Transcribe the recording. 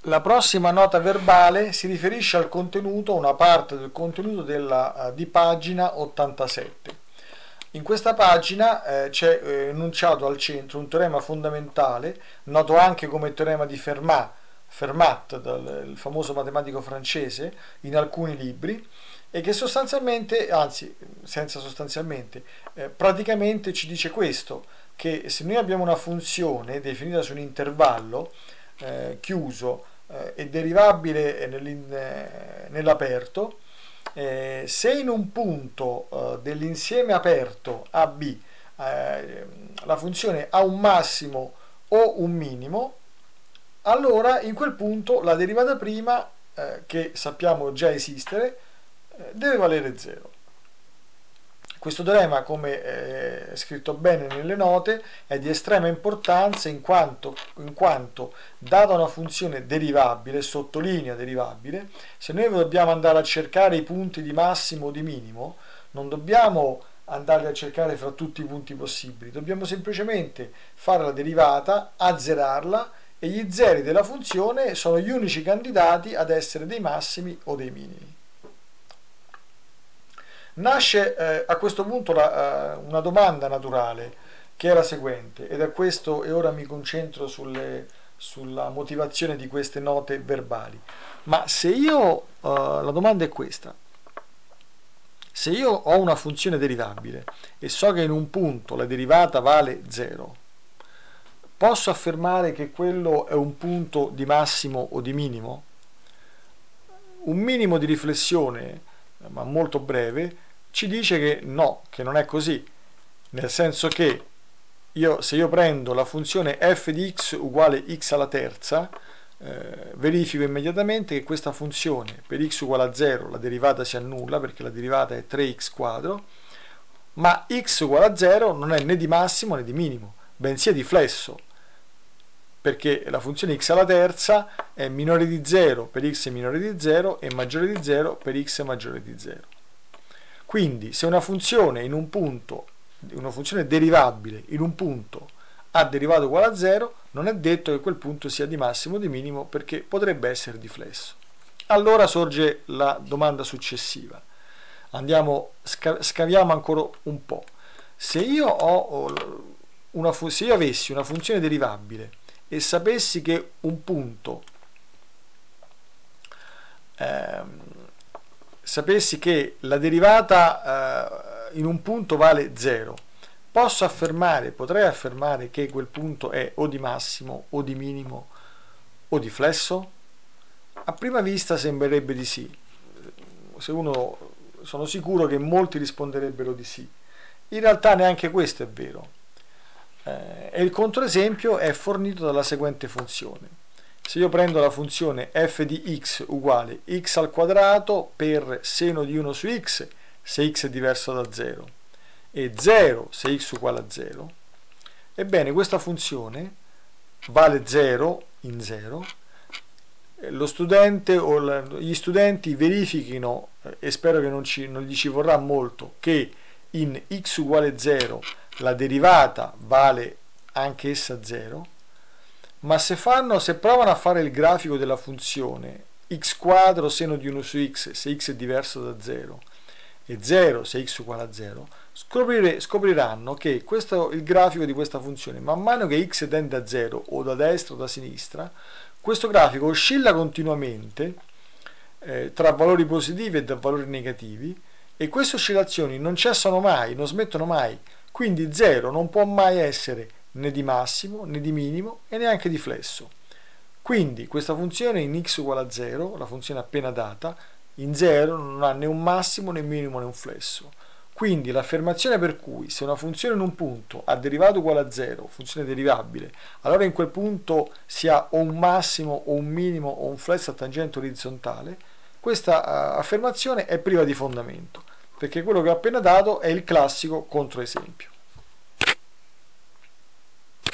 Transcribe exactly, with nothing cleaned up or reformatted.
La prossima nota verbale si riferisce al contenuto, una parte del contenuto della, uh, di pagina ottantasette. In questa pagina eh, c'è eh, enunciato al centro un teorema fondamentale, noto anche come teorema di Fermat, Fermat, dal, il famoso matematico francese, in alcuni libri, e che sostanzialmente, anzi senza sostanzialmente, eh, praticamente ci dice questo, che se noi abbiamo una funzione definita su un intervallo eh, chiuso eh, e derivabile eh, nell'aperto, eh, se in un punto eh, dell'insieme aperto A B eh, la funzione ha un massimo o un minimo, allora in quel punto la derivata prima, eh, che sappiamo già esistere, eh, deve valere zero. Questo teorema, come è scritto bene nelle note, è di estrema importanza in quanto, in quanto data una funzione derivabile, sottolinea derivabile, se noi dobbiamo andare a cercare i punti di massimo o di minimo, non dobbiamo andare a cercare fra tutti i punti possibili, dobbiamo semplicemente fare la derivata, azzerarla, e gli zeri della funzione sono gli unici candidati ad essere dei massimi o dei minimi. Nasce eh, a questo punto la, uh, una domanda naturale, che è la seguente, ed è questo, e ora mi concentro sulle, sulla motivazione di queste note verbali. Ma se io, uh, la domanda è questa, se io ho una funzione derivabile e so che in un punto la derivata vale zero, posso affermare che quello è un punto di massimo o di minimo? Un minimo di riflessione, ma molto breve, ci dice che no, che non è così, nel senso che io, se io prendo la funzione f di x uguale x alla terza, eh, verifico immediatamente che questa funzione per x uguale a zero la derivata si annulla perché la derivata è tre x quadro, ma x uguale a zero non è né di massimo né di minimo, bensì è di flesso, perché la funzione x alla terza è minore di zero per x è minore di zero e maggiore di zero per x è maggiore di zero. Quindi se una funzione in un punto, una funzione derivabile in un punto ha derivato uguale a zero, non è detto che quel punto sia di massimo o di minimo, perché potrebbe essere di flesso. Allora sorge la domanda successiva. Andiamo, scaviamo ancora un po'. Se io, ho una, se io avessi una funzione derivabile e sapessi che un punto ehm, sapessi che la derivata eh, in un punto vale zero, posso affermare, potrei affermare che quel punto è o di massimo o di minimo o di flesso? A prima vista sembrerebbe di sì. Se uno, sono sicuro che molti risponderebbero di sì. In realtà neanche questo è vero. Eh, e il controesempio è fornito dalla seguente funzione. Se io prendo la funzione f di x uguale x al quadrato per seno di uno su x, se x è diverso da zero, e zero se x uguale a zero, ebbene questa funzione vale zero in zero. Lo studente o gli studenti verifichino, e spero che non, ci, non gli ci vorrà molto, che in x uguale zero la derivata vale anche essa zero, ma se, fanno, se provano a fare il grafico della funzione x quadro seno di uno su x se x è diverso da zero e zero se x uguale a zero, scoprire, scopriranno che questo, il grafico di questa funzione, man mano che x tende a zero o da destra o da sinistra, questo grafico oscilla continuamente eh, tra valori positivi e da valori negativi, e queste oscillazioni non cessano mai, non smettono mai, quindi zero non può mai essere né di massimo, né di minimo e neanche di flesso. Quindi questa funzione in x uguale a zero, la funzione appena data, in zero non ha né un massimo, né un minimo, né un flesso. Quindi l'affermazione per cui se una funzione in un punto ha derivato uguale a zero, funzione derivabile, allora in quel punto si ha o un massimo, o un minimo, o un flesso a tangente orizzontale, questa uh, affermazione è priva di fondamento, perché quello che ho appena dato è il classico controesempio.